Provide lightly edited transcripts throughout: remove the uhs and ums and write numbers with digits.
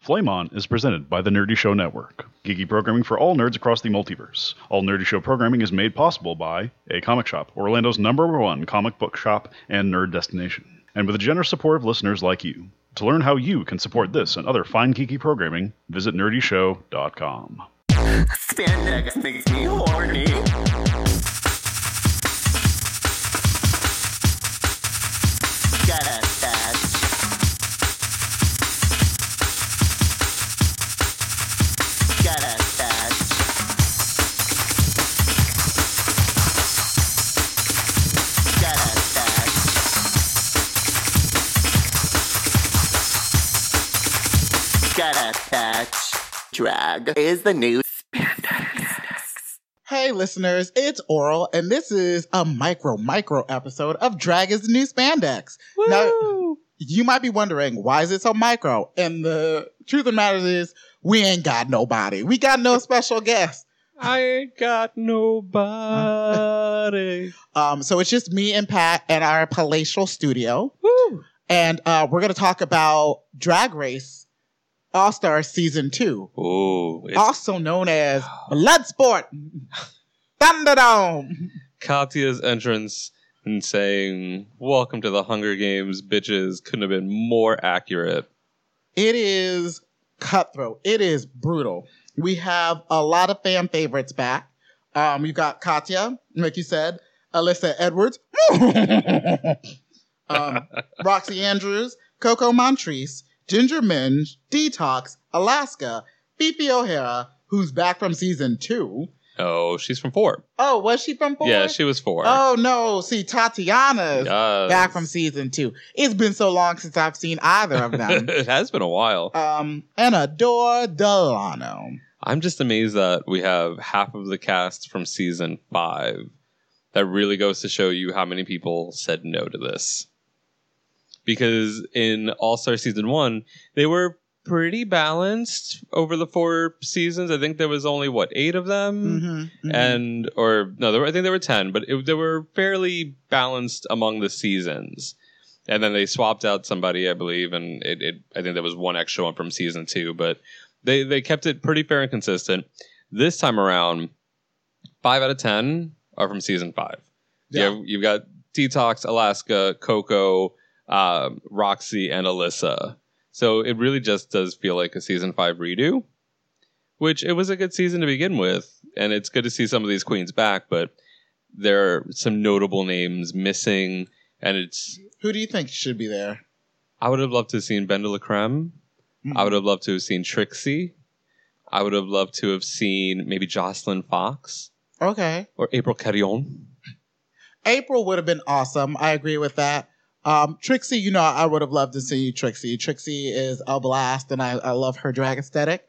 Flame On is presented by the Nerdy Show Network, geeky programming for all nerds across the multiverse. All Nerdy Show programming is made possible by A Comic Shop, Orlando's #1 comic book shop and nerd destination, and with the generous support of listeners like you. To learn how you can support this and other fine geeky programming, visit nerdyshow.com. Spandex makes me horny. Gotta touch. Gotta touch. Gotta touch. Gotta touch. Drag is the new spandex. Hey listeners, it's Oral, and this is a micro episode of Drag is the New Spandex. Woo! Now, you might be wondering, why is it so micro? And the truth of the matter is, we ain't got nobody. We got no special guest. I ain't got nobody. So it's just me and Pat in our palatial studio. Woo! And we're going to talk about Drag Race All-Star Season 2. Ooh, it's Also known as Bloodsport. Thunderdome. Katya's entrance and saying, "Welcome to the Hunger Games, bitches," couldn't have been more accurate. It is cutthroat. It is brutal. We have a lot of fan favorites back. You've got Katya, like you said, Alyssa Edwards, Roxy Andrews, Coco Montrese, Ginger Minge, Detox, Alaska, Fifi O'Hara, who's back from season 2. Oh, she's from 4. Oh, was she from 4? Yeah, she was 4. Oh, no. See, Tatiana's Yes. back from season 2. It's been so long since I've seen either of them. It has been a while. And Adore Delano. I'm just amazed that we have half of the cast from season 5. That really goes to show you how many people said no to this. Because in All-Star Season 1, they were pretty balanced over the 4 seasons. I think there was only, 8 of them? I think there were 10, but they were fairly balanced among the seasons. And then they swapped out somebody, I believe, and I think there was one extra one from season 2, but they kept it pretty fair and consistent. This time around, 5 out of 10 are from season 5. Yeah. You've got Detox, Alaska, Coco, Roxy, and Alyssa. So it really just does feel like a season 5 redo, which it was a good season to begin with, and it's good to see some of these queens back, but there are some notable names missing, and it's... Who do you think should be there? I would have loved to have seen Ben de la Creme. I would have loved to have seen Trixie. I would have loved to have seen maybe Jocelyn Fox. Okay. Or April Carrion. April would have been awesome. I agree with that. Trixie, I would have loved to see Trixie. Trixie is a blast, and I love her drag aesthetic.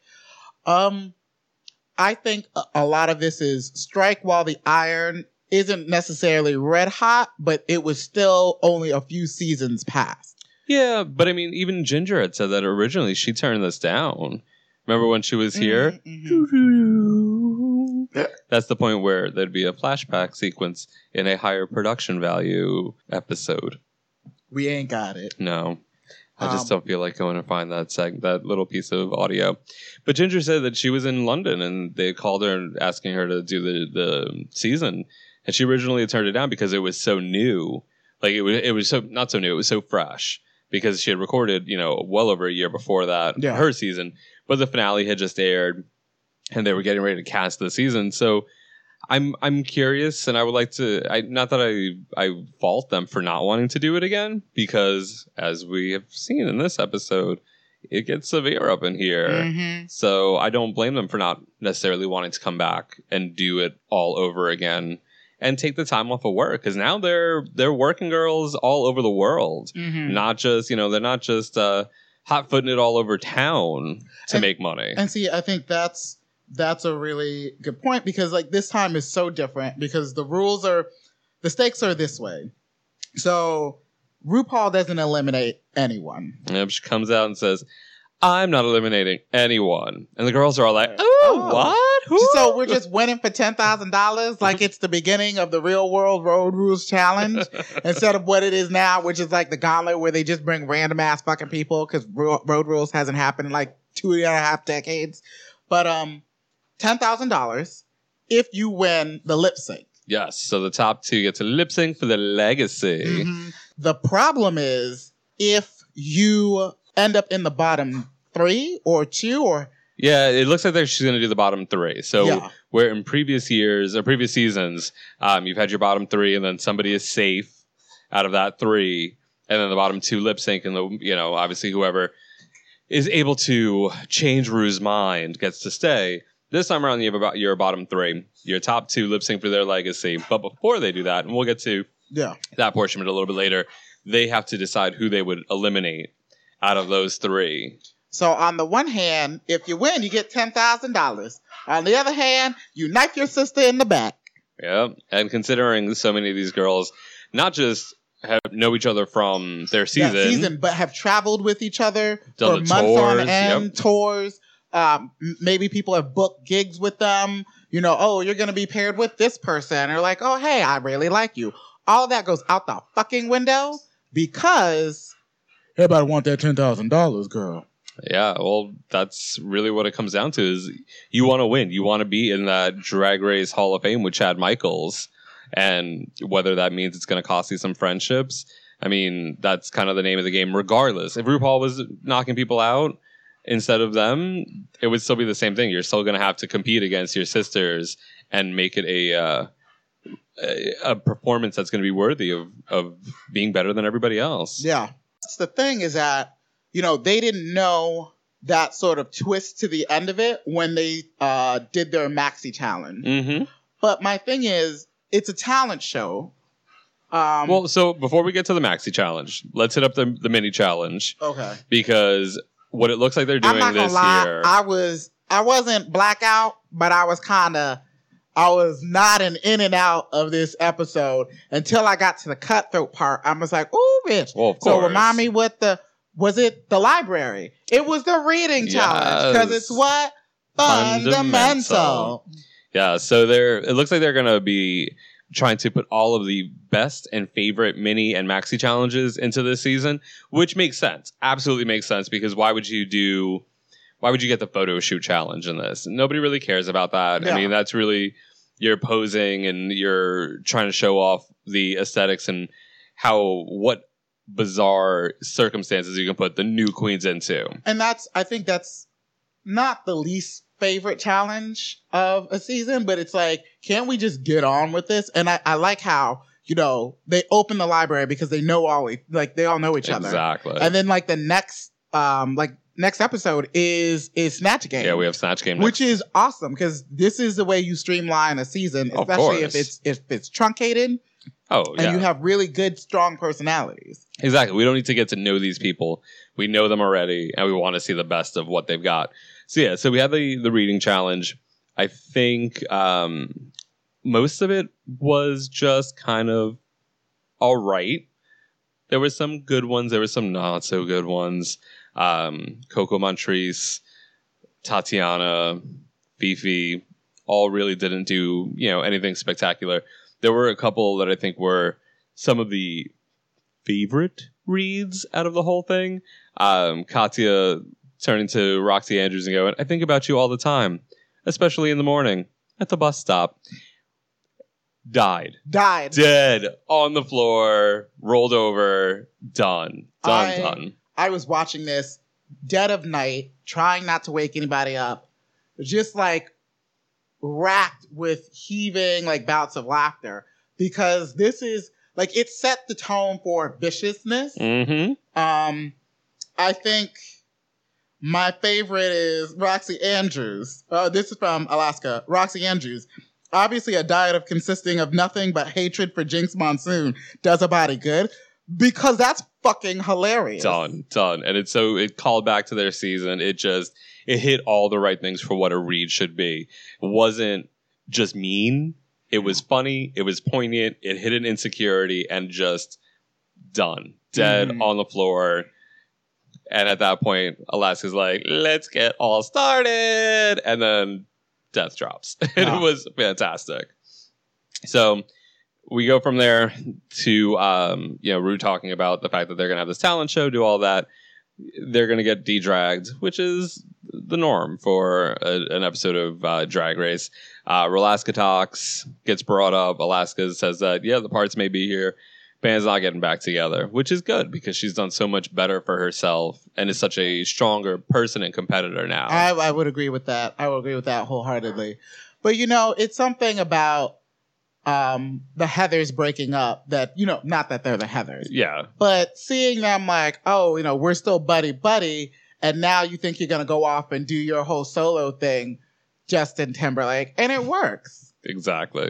I think a lot of this is strike while the iron isn't necessarily red hot, but it was still only a few seasons past. Yeah, but I mean, even Ginger had said that originally she turned this down. Remember when she was here? That's the point where there'd be a flashback sequence in a higher production value episode. We ain't got it. No. I just don't feel like going to find that little piece of audio. But Ginger said that she was in London and they called her asking her to do the season. And she originally turned it down because it was so new. Like it was so not so new, it was so fresh. Because she had recorded, well over a year before that, her season. But the finale had just aired and they were getting ready to cast the season. So I'm curious, and I would like to. Not that I fault them for not wanting to do it again, because as we have seen in this episode, it gets severe up in here. So I don't blame them for not necessarily wanting to come back and do it all over again and take the time off of work, because now they're working girls all over the world, not just they're not just hot-footing it all over town to make money. And see, I think that's a really good point, because this time is so different, because the stakes are this way. So RuPaul doesn't eliminate anyone. Yep, she comes out and says, "I'm not eliminating anyone," and the girls are all like, "Oh, what? Who?" So we're just winning for $10,000 like it's the beginning of the Real World Road Rules Challenge, instead of what it is now, which is like the gauntlet where they just bring random ass fucking people, because Road Rules hasn't happened in 2.5 decades. But $10,000 if you win the lip sync. Yes. So the top 2 get to lip sync for the legacy. Mm-hmm. The problem is if you end up in the bottom 3 or 2 or... Yeah, it looks like she's going to do the bottom 3. So Yeah. where in previous years or previous seasons, you've had your bottom 3 and then somebody is safe out of that 3, and then the bottom 2 lip sync, and obviously whoever is able to change Rue's mind gets to stay. This time around, you have your bottom 3, your top 2 lip sync for their legacy. But before they do that, and we'll get to that portion of it a little bit later, they have to decide who they would eliminate out of those 3. So on the one hand, if you win, you get $10,000. On the other hand, you knife your sister in the back. Yeah, and considering so many of these girls not just know each other from their season, but have traveled with each other done for the months on tours, end, tours. Maybe people have booked gigs with them. You're going to be paired with this person. Or like, oh, hey, I really like you. All of that goes out the fucking window because everybody want that $10,000, girl. Yeah, well, that's really what it comes down to is you want to win. You want to be in that Drag Race Hall of Fame with Chad Michaels. And whether that means it's going to cost you some friendships, I mean, that's kind of the name of the game regardless. If RuPaul was knocking people out instead of them, it would still be the same thing. You're still going to have to compete against your sisters and make it a performance that's going to be worthy of being better than everybody else. Yeah. That's the thing is that, they didn't know that sort of twist to the end of it when they did their Maxi Challenge. Mm-hmm. But my thing is, it's a talent show. Well, so before we get to the Maxi Challenge, let's hit up the mini challenge. Okay. Because what it looks like they're doing I'm not this gonna lie, year. I wasn't blackout, but I was nodding in and out of this episode until I got to the cutthroat part. I was like, ooh, bitch. Well, of so course. remind me was it the library? It was the reading challenge. Because it's what? Fundamental. Yeah, so it looks like they're going to be trying to put all of the best and favorite mini and maxi challenges into this season, which makes sense. Absolutely makes sense, because why would you get the photo shoot challenge in this? Nobody really cares about that. Yeah. I mean, that's really, you're posing and you're trying to show off the aesthetics and what bizarre circumstances you can put the new queens into. And I think that's not the least favorite challenge of a season, but it's like, can't we just get on with this? And I like how, they open the library because they know they all know each other. Exactly. And then the next episode is Snatch Game. Yeah, we have Snatch Game which is awesome because this is the way you streamline a season, especially if it's truncated. Oh, yeah. And you have really good, strong personalities. Exactly. We don't need to get to know these people. We know them already, and we want to see the best of what they've got. So we had the reading challenge. I think most of it was just kind of all right. There were some good ones. There were some not so good ones. Coco Montrese, Tatiana, Fifi, all really didn't do anything spectacular. There were a couple that I think were some of the favorite reads out of the whole thing. Katya turning to Roxy Andrews and going, "I think about you all the time, especially in the morning at the bus stop." Died. Dead on the floor, rolled over, done. Done. I was watching this dead of night, trying not to wake anybody up, just racked with heaving bouts of laughter, because this is it set the tone for viciousness. Mm-hmm. I think my favorite is Roxy Andrews. This is from Alaska. Roxy Andrews. Obviously, a diet of consisting of nothing but hatred for Jinx Monsoon does a body good, because that's fucking hilarious. Done. And it called back to their season. It hit all the right things for what a read should be. It wasn't just mean. It was funny. It was poignant. It hit an insecurity and just done. Dead on the floor. And at that point, Alaska's like, "Let's get all started." And then death drops. And it was fantastic. So we go from there to, Rue talking about the fact that they're going to have this talent show, do all that. they're going to get de-dragged, which is the norm for an episode of Drag Race. Rolaska talks, gets brought up. Alaska says that, yeah, the parts may be here. Band's not getting back together, which is good because she's done so much better for herself and is such a stronger person and competitor now. I would agree with that. I would agree with that wholeheartedly. But, it's something about the Heathers breaking up that, not that they're the Heathers. Yeah. But seeing them like, oh, we're still buddy, and now you think you're going to go off and do your whole solo thing, Justin Timberlake, and it works. Exactly.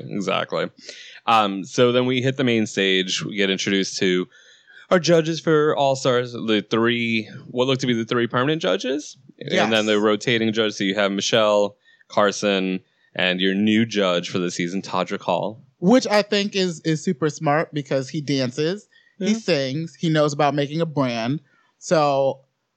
So then we hit the main stage. We get introduced to our judges for All Stars, what look to be the 3 permanent judges. Yes. And then the rotating judges. So you have Michelle, Carson, and your new judge for the season, Todrick Hall. Which I think is super smart because he dances, he sings, he knows about making a brand. So,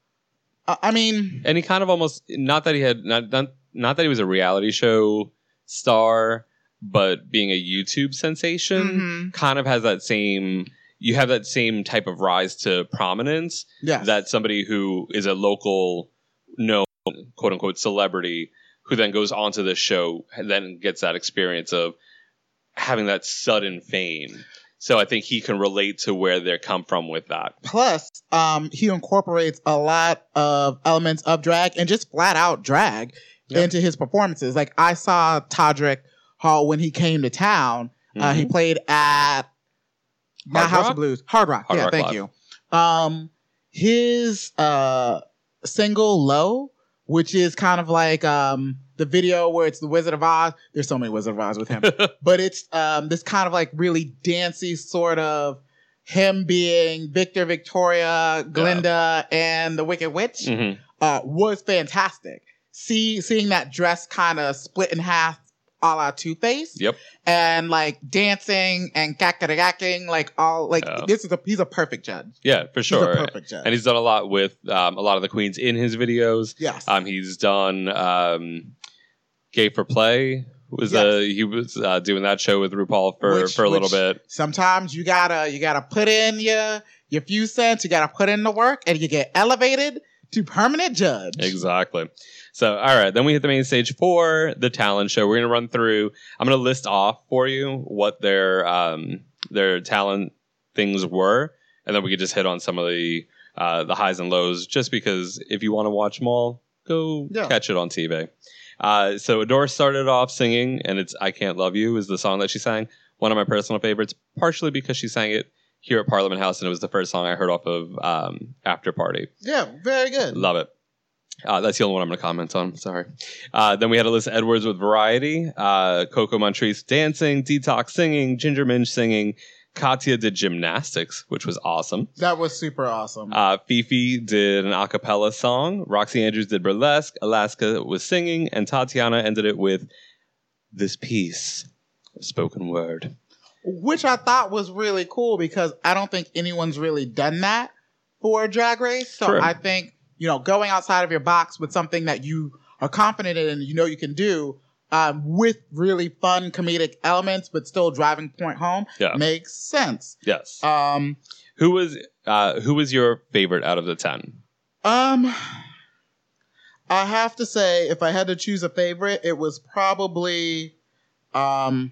and he kind of almost, not that he had, not that he was a reality show star, but being a YouTube sensation, kind of has that same, you have that same type of rise to prominence that somebody who is a local, known, quote unquote, celebrity who then goes onto this show and then gets that experience of having that sudden fame. So I think he can relate to where they come from with that. Plus, he incorporates a lot of elements of drag and just flat out drag into his performances. Like I saw Todrick Hall when he came to town. He played at House of Blues. Hard Rock. Hard Rock thank Live. you. His single Low, which is kind of like the video where it's the Wizard of Oz. There's so many Wizard of Oz with him. But it's this kind of like really dancey sort of him being Victor, Victoria, Glinda, and the Wicked Witch was fantastic. Seeing that dress kind of split in half a la Two-Face. Yep. And like dancing and gackety-gacking, like all like he's a perfect judge. Yeah, for sure. He's a perfect judge. And he's done a lot with a lot of the queens in his videos. Yes. He's done Gay for Play. He was doing that show with RuPaul for a little bit. Sometimes you gotta put in your few cents, you gotta put in the work, and you get elevated to permanent judge. Exactly. So, all right. Then we hit the main stage for the talent show. We're going to run through. I'm going to list off for you what their talent things were, and then we could just hit on some of the highs and lows. Just because if you want to watch them all, go catch it on TV. So Adore started off singing, and it's "I Can't Love You" is the song that she sang. One of my personal favorites, partially because she sang it here at Parliament House, and it was the first song I heard off of After Party. Yeah, very good. Love it. That's the only one I'm going to comment on. Sorry. Then we had Alyssa Edwards with Variety, Coco Montrese dancing, Detox singing, Ginger Minj singing. Katya did gymnastics, which was awesome. That was super awesome. Fifi did an a cappella song. Roxy Andrews did burlesque. Alaska was singing. And Tatiana ended it with this piece of spoken word. Which I thought was really cool because I don't think anyone's really done that for Drag Race. So True. I think, going outside of your box with something that you are confident in and you can do with really fun comedic elements, but still driving point home makes sense. Yes. Who was your favorite out of the 10? I have to say, if I had to choose a favorite, it was probably the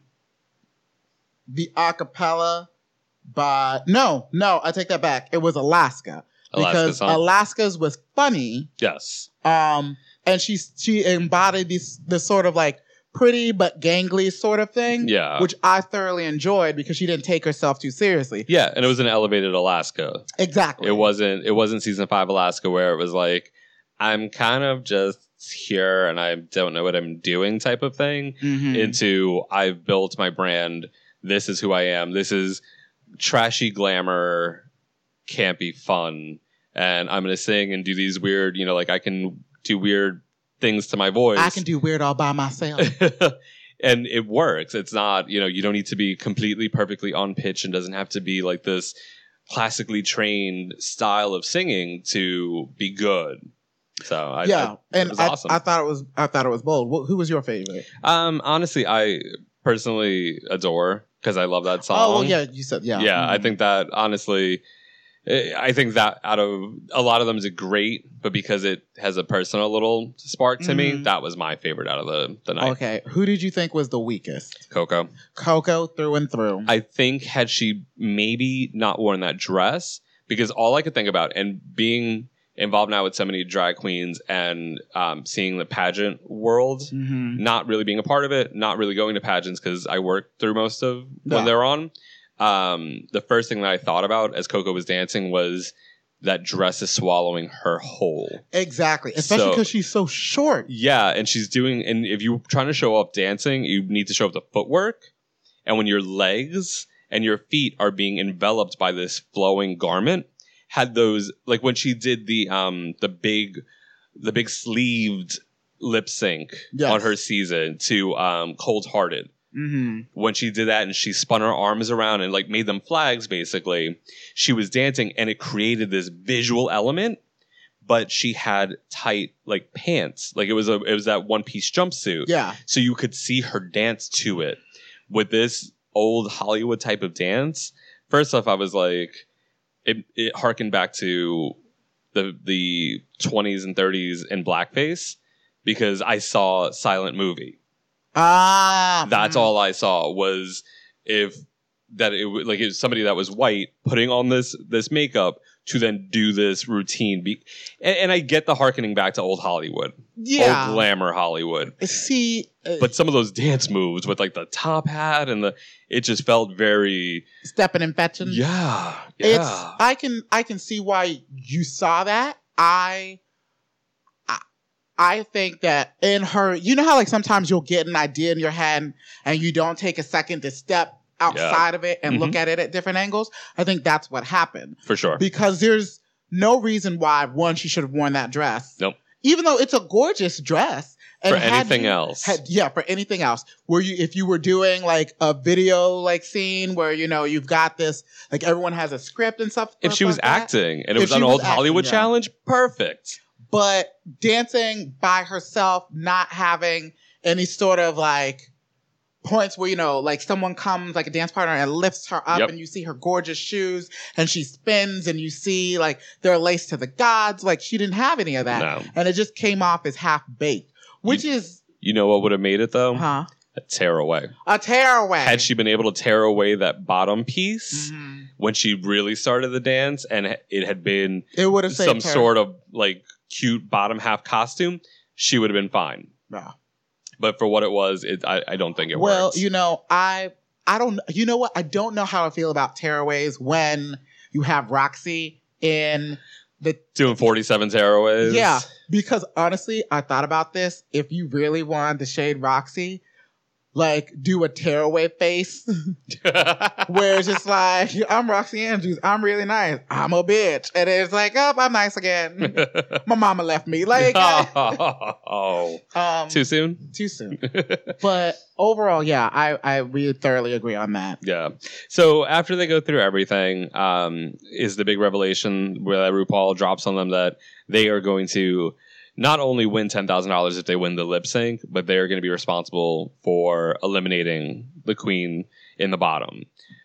acapella by no, I take that back. It was Alaska. Because Alaska's was funny. Yes. And she embodied this sort of like pretty but gangly sort of thing. Yeah. Which I thoroughly enjoyed because she didn't take herself too seriously. Yeah, and it was an elevated Alaska. Exactly. It wasn't season 5 Alaska where it was like, I'm kind of just here and I don't know what I'm doing type of thing, into I've built my brand. This is who I am. This is trashy glamour, campy fun. And I'm going to sing and do these weird, like I can do weird things to my voice. I can do weird all by myself. And it works. It's not, you don't need to be completely perfectly on pitch and doesn't have to be like this classically trained style of singing to be good. So it was awesome. I thought it was bold. Who was your favorite? Honestly, I personally Adore because I love that song. Oh yeah, you said yeah. Yeah, I think that honestly, I think that out of a lot of them is great, but because it has a personal little spark to me, that was my favorite out of the night. Okay, who did you think was the weakest? Coco. Coco through and through. I think had she maybe not worn that dress, because all I could think about, and being involved now with so many drag queens and seeing the pageant world, not really being a part of it, not really going to pageants because I worked through most of when they're on. The first thing that I thought about as Coco was dancing was that dress is swallowing her whole. Exactly. Especially because she's so short. Yeah. And she's doing, and if you're trying to show up dancing, you need to show up the footwork. And when your legs and your feet are being enveloped by this flowing garment, had those, like when she did the big sleeved lip sync on her season to Cold Hearted. When she did that and she spun her arms around and like made them flags, basically, she was dancing and it created this visual element. But she had tight like pants, like it was that one piece jumpsuit. Yeah, so you could see her dance to it. With this old Hollywood type of dance, first off, I was like, it harkened back to the 20s and 30s in blackface because I saw Silent Movie. That's all I saw was it was somebody that was white putting on this makeup to then do this routine. And I get the hearkening back to old Hollywood. Yeah. Old glamour Hollywood. See, but some of those dance moves with like the top hat and it just felt very stepping and fetching. Yeah. I can see why you saw that. I think that in her, you know how like sometimes you'll get an idea in your head and you don't take a second to step outside of it and look at it at different angles. I think that's what happened. For sure. Because there's no reason why, one, she should have worn that dress. Nope. Even though it's a gorgeous dress. And for anything else. For anything else. If you were doing like a video like scene where, you know, you've got this, like everyone has a script and stuff. If she was acting and it was an old Hollywood challenge, perfect. But dancing by herself, not having any sort of like points where, you know, like someone comes, like a dance partner, and lifts her up and you see her gorgeous shoes and she spins and you see like they're laced to the gods. Like she didn't have any of that. No. And it just came off as half baked, which is. You know what would have made it though? Huh? A tearaway. A tearaway. Had she been able to tear away that bottom piece when she really started the dance and it had been some sort of like cute bottom half costume, she would have been fine. Yeah. But for what it was, I don't think it works. Well, you know, I don't, you know what? I don't know how I feel about tearaways when you have Roxy in the... Doing 47 tearaways? Yeah, because honestly, I thought about this. If you really wanted to shade Roxy, like, do a tearaway face where it's just like, I'm Roxy Andrews. I'm really nice. I'm a bitch. And it's like, oh, I'm nice again. My mama left me. Like, too soon? Too soon. But overall, yeah, we thoroughly agree on that. Yeah. So after they go through everything, is the big revelation where RuPaul drops on them that they are going to not only win $10,000 if they win the lip sync, but they're going to be responsible for eliminating the queen in the bottom.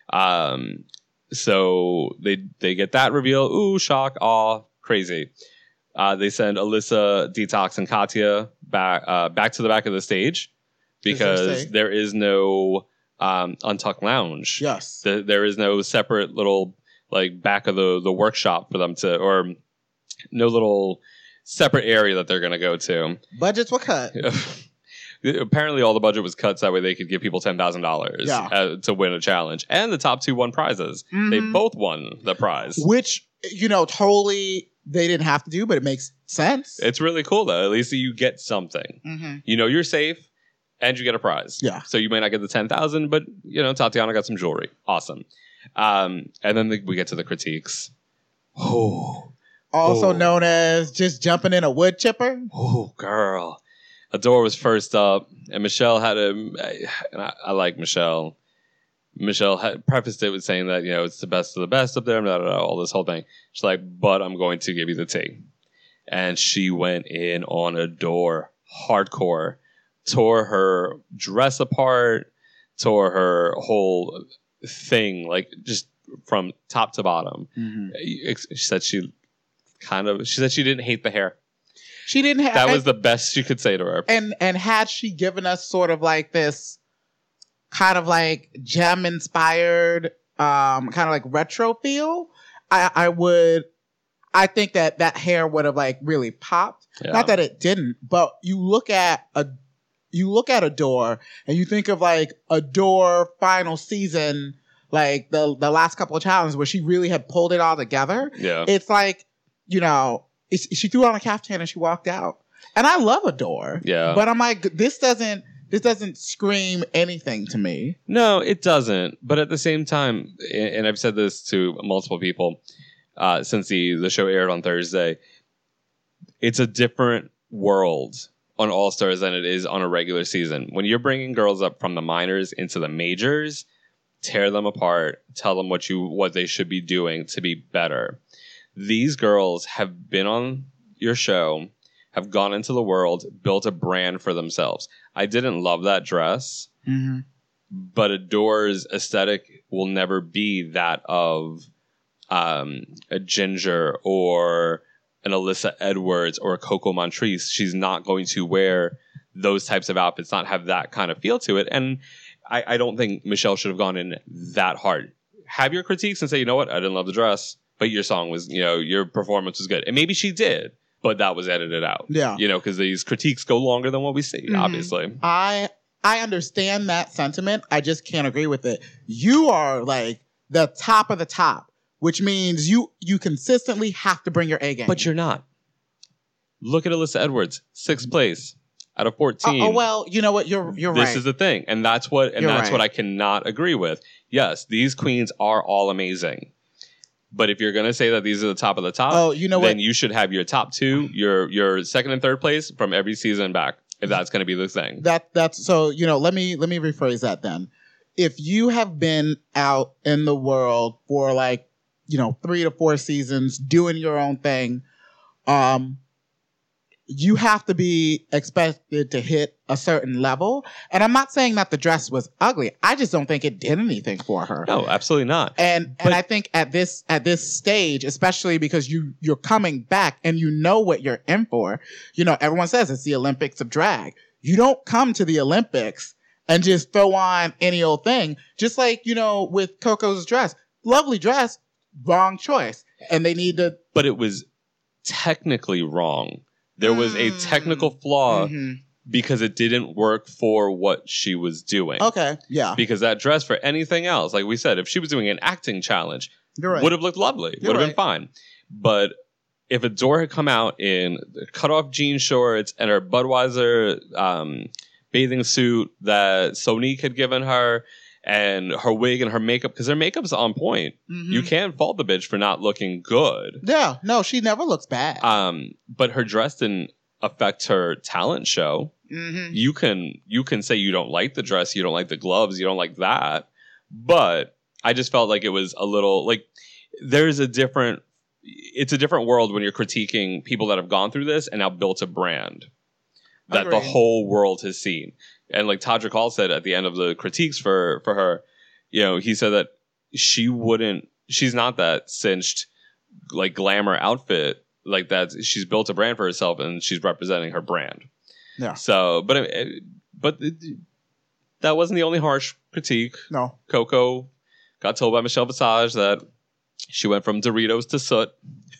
So they get that reveal. Ooh, shock, awe, crazy. They send Alyssa, Detox, and Katya back to the back of the stage because there is no Untucked Lounge. Yes. There is no separate little like back of the workshop for them to, or no little separate area that they're going to go to. Budgets were cut. Apparently all the budget was cut so that way they could give people $10,000 to win a challenge. And the top two won prizes. They both won the prize. Which, you know, totally they didn't have to do, but it makes sense. It's really cool, though. At least you get something. You know you're safe and you get a prize. Yeah. So you may not get the $10,000, but, you know, Tatiana got some jewelry. Awesome. And then we get to the critiques. Also known as just jumping in a wood chipper. Oh, girl. Adore was first up, and Michelle had I like Michelle. Michelle had prefaced it with saying that, you know, it's the best of the best up there, all this whole thing. She's like, but I'm going to give you the tea. And she went in on Adore hardcore. Tore her dress apart, tore her whole thing, like just from top to bottom. She said she didn't hate the hair. She didn't have That was the best she could say to her. And had she given us sort of like this kind of like gem inspired kind of like retro feel, I think that hair would have like really popped. Yeah. Not that it didn't, but you look at Adore and you think of like Adore final season, like the last couple of challenges where she really had pulled it all together. Yeah. It's like, you know, she threw on a caftan and she walked out. And I love Adore. Yeah. But I'm like, this doesn't scream anything to me. No, it doesn't. But at the same time, and I've said this to multiple people since the show aired on Thursday, it's a different world on All Stars than it is on a regular season. When you're bringing girls up from the minors into the majors, tear them apart, tell them what they should be doing to be better. These girls have been on your show, have gone into the world, built a brand for themselves. I didn't love that dress, but Adore's aesthetic will never be that of a Ginger or an Alyssa Edwards or a Coco Montrese. She's not going to wear those types of outfits, not have that kind of feel to it. And I don't think Michelle should have gone in that hard. Have your critiques and say, you know what, I didn't love the dress, but your song was, your performance was good. And maybe she did, but that was edited out. Yeah. Because these critiques go longer than what we see, obviously. I understand that sentiment. I just can't agree with it. You are like the top of the top, which means you consistently have to bring your A game. But you're not. Look at Alyssa Edwards, 6th place out of 14. Well, you know what? You're right. This is the thing, and that's what I cannot agree with. Yes, these queens are all amazing, but if you're going to say that these are the top of the top, then you should have your top two, your second and third place from every season back. If that's going to be the thing, that's so. Let me rephrase that then. If you have been out in the world for 3 to 4 seasons doing your own thing, you have to be expected to hit a certain level. And I'm not saying that the dress was ugly. I just don't think it did anything for her. No, absolutely not. And I think at this stage, especially because you're coming back and you know what you're in for, everyone says it's the Olympics of drag. You don't come to the Olympics and just throw on any old thing. Just like, with Coco's dress. Lovely dress, wrong choice. And they need to... But it was technically wrong. There was a technical flaw because it didn't work for what she was doing. Okay, yeah. Because that dress, for anything else, like we said, if she was doing an acting challenge, right. would have looked lovely. Would have been fine. But if Adore had come out in cut-off jean shorts and her Budweiser bathing suit that Sonique had given her, and her wig and her makeup, because her makeup's on point. You can't fault the bitch for not looking good. Yeah, no, she never looks bad. But her dress didn't affect her talent show. You can say you don't like the dress, you don't like the gloves, you don't like that. But I just felt like it was a little like it's a different world when you're critiquing people that have gone through this and now built a brand that the whole world has seen. And like Todrick Hall said at the end of the critiques for her, he said that she's not that cinched, like glamour outfit like that. She's built a brand for herself and she's representing her brand. Yeah. So, but that wasn't the only harsh critique. No. Coco got told by Michelle Visage that she went from Doritos to soot.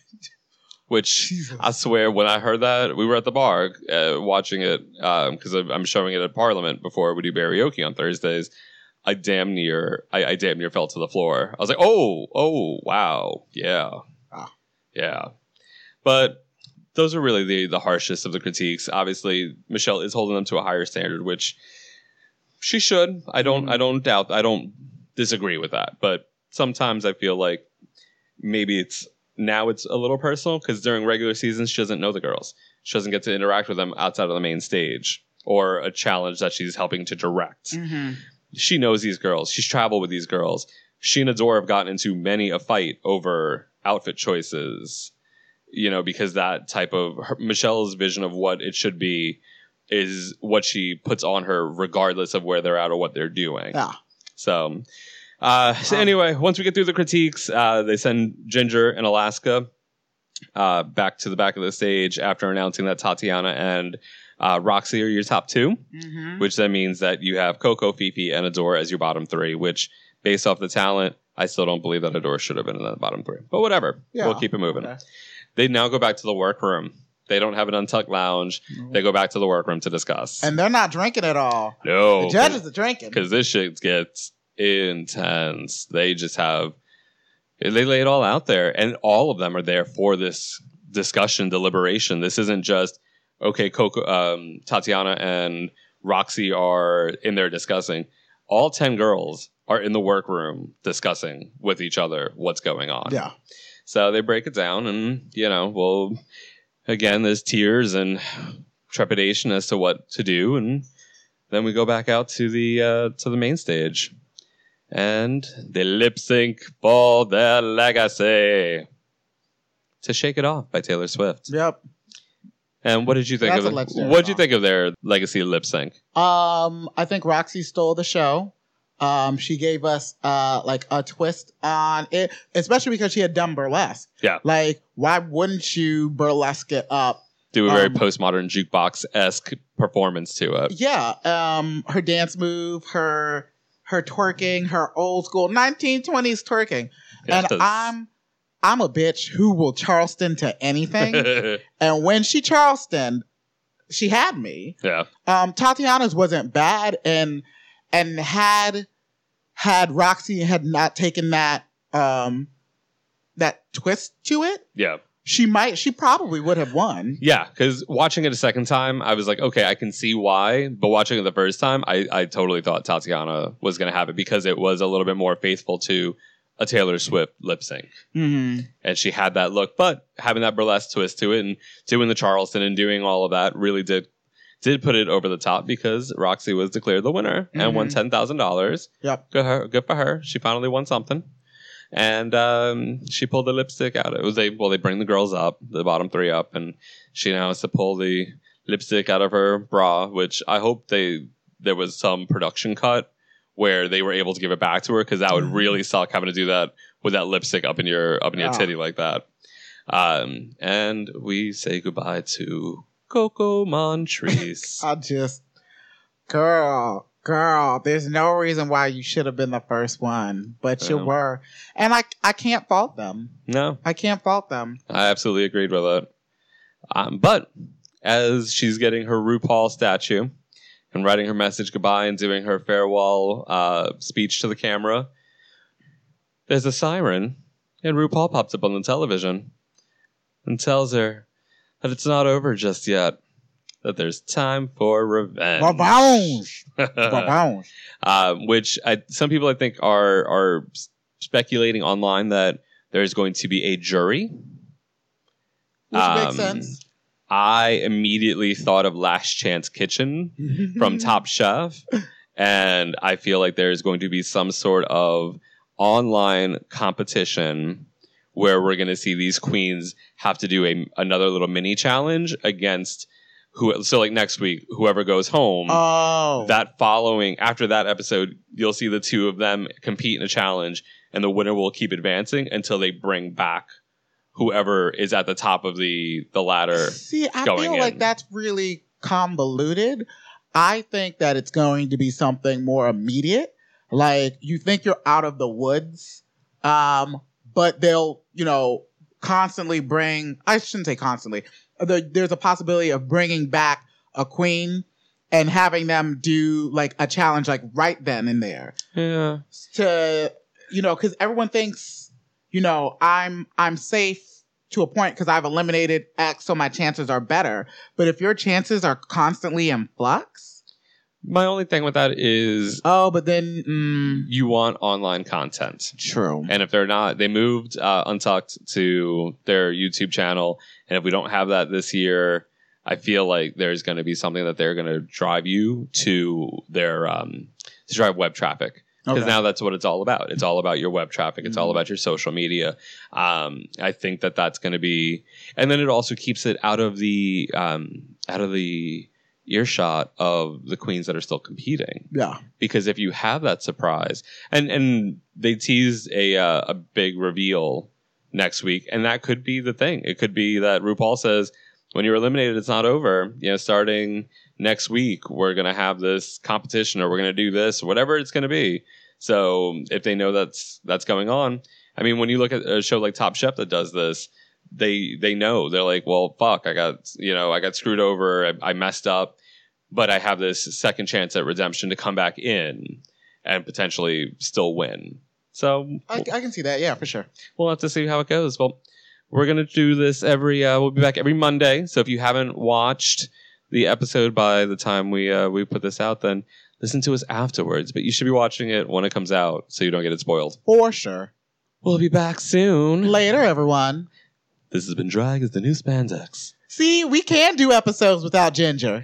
Which Jesus. I swear, when I heard that, we were at the bar watching it because I'm showing it at Parliament before we do karaoke on Thursdays. I damn near fell to the floor. I was like, oh, wow, yeah, yeah. But those are really the harshest of the critiques. Obviously, Michelle is holding them to a higher standard, which she should. I don't disagree with that. But sometimes I feel like maybe now it's a little personal because during regular seasons, she doesn't know the girls. She doesn't get to interact with them outside of the main stage or a challenge that she's helping to direct. She knows these girls. She's traveled with these girls. She and Adore have gotten into many a fight over outfit choices, because that type of Michelle's vision of what it should be is what she puts on her regardless of where they're at or what they're doing. Yeah. So So anyway, once we get through the critiques, they send Ginger in Alaska back to the back of the stage after announcing that Tatiana and Roxy are your top two, which then means that you have Coco, Fifi, and Adore as your bottom three, which, based off the talent, I still don't believe that Adore should have been in that bottom three. But whatever. Yeah, we'll keep it moving. Okay. They now go back to the workroom. They don't have an Untucked lounge. They go back to the workroom to discuss. And they're not drinking at all. No. The judges are drinking. Because this shit gets intense. They just have... They lay it all out there. And all of them are there for this discussion, deliberation. This isn't just, okay, Coco, Tatiana and Roxy are in there discussing. All 10 girls are in the workroom discussing with each other what's going on. Yeah. So they break it down and, well... Again, there's tears and trepidation as to what to do, and then we go back out to the main stage, and they lip sync for their legacy to "Shake It Off" by Taylor Swift. Yep. And what did you think of it? What did you think of their legacy lip sync? I think Roxy stole the show. She gave us like a twist on it, especially because she had done burlesque. Yeah. Like, why wouldn't you burlesque it up? Do a very postmodern jukebox-esque performance to it. Yeah. Her dance move, her twerking, her old school 1920s twerking. Yeah, and I'm a bitch who will Charleston to anything. And when she Charleston, she had me. Yeah. Tatiana's wasn't bad, and had Roxy had not taken that that twist to it, yeah, she probably would have won. Yeah, because watching it a second time, I was like, okay, I can see why. But watching it the first time, I totally thought Tatiana was going to have it because it was a little bit more faithful to a Taylor Swift lip sync. Mm-hmm. And she had that look, but having that burlesque twist to it and doing the Charleston and doing all of that really did put it over the top because Roxy was declared the winner and won $10,000. Yep. Good for her. She finally won something. And she pulled the lipstick out. They bring the girls up, the bottom three up, and she now has to pull the lipstick out of her bra, which I hope there was some production cut where they were able to give it back to her, because that would really suck having to do that with that lipstick up in your titty like that. And we say goodbye to Coco Montrese. Girl, there's no reason why you should have been the first one, but you were. And I can't fault them. No. I can't fault them. I absolutely agreed with it. But as she's getting her RuPaul statue and writing her message goodbye and doing her farewell speech to the camera, there's a siren, and RuPaul pops up on the television and tells her that it's not over just yet. That there's time for revenge. Revenge. Which some people I think are speculating online that there's going to be a jury. Which makes sense. I immediately thought of Last Chance Kitchen from Top Chef. And I feel like there's going to be some sort of online competition where we're going to see these queens have to do another little mini challenge against so like next week, whoever goes home, after that episode, you'll see the two of them compete in a challenge, and the winner will keep advancing until they bring back whoever is at the top of the ladder. See, I feel like that's really convoluted. I think that it's going to be something more immediate. Like, you think you're out of the woods, but they'll, constantly I shouldn't say constantly. There's a possibility of bringing back a queen and having them do like a challenge like right then and there. Yeah. Because everyone thinks, I'm safe to a point because I've eliminated X, so my chances are better. But if your chances are constantly in flux. My only thing with that is... but then... you want online content. True. And if they're not... They moved Untucked to their YouTube channel. And if we don't have that this year, I feel like there's going to be something that they're going to drive you to their... to drive web traffic. Because now that's what it's all about. It's all about your web traffic. It's all about your social media. I think that that's going to be... And then it also keeps it out of the earshot of the queens that are still competing. Yeah. Because if you have that surprise, and they tease a big reveal next week, and that could be the thing. It could be that RuPaul says, when you're eliminated, it's not over. Starting next week, we're going to have this competition, or we're going to do this, whatever it's going to be. So if they know that's going on, I mean, when you look at a show like Top Chef that does this, they know. They're like, well, fuck, I got screwed over. I messed up, but I have this second chance at redemption to come back in and potentially still win. So I can see that. Yeah, for sure. We'll have to see how it goes. Well, we're going to do this we'll be back every Monday. So if you haven't watched the episode by the time we put this out, then listen to us afterwards. But you should be watching it when it comes out so you don't get it spoiled. For sure. We'll be back soon. Later, everyone. This has been Drag is the New Spandex. See, we can do episodes without Ginger.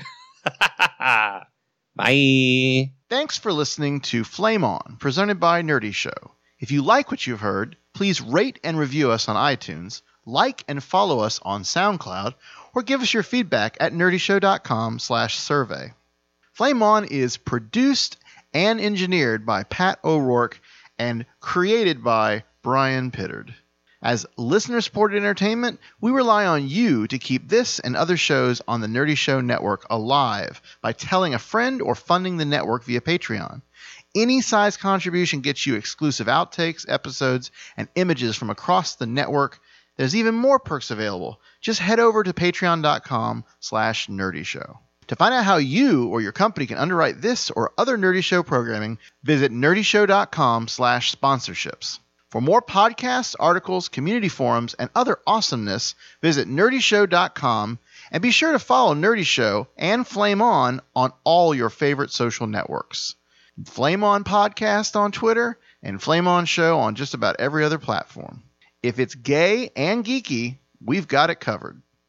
Bye. Thanks for listening to Flame On, presented by Nerdy Show. If you like what you've heard, please rate and review us on iTunes, like and follow us on SoundCloud, or give us your feedback at nerdyshow.com/survey. Flame On is produced and engineered by Pat O'Rourke and created by Brian Pittard. As listener-supported entertainment, we rely on you to keep this and other shows on the Nerdy Show Network alive by telling a friend or funding the network via Patreon. Any size contribution gets you exclusive outtakes, episodes, and images from across the network. There's even more perks available. Just head over to patreon.com/nerdyshow. To find out how you or your company can underwrite this or other Nerdy Show programming, visit nerdyshow.com/sponsorships. For more podcasts, articles, community forums, and other awesomeness, visit nerdyshow.com and be sure to follow Nerdy Show and Flame On all your favorite social networks. Flame On Podcast on Twitter and Flame On Show on just about every other platform. If it's gay and geeky, we've got it covered.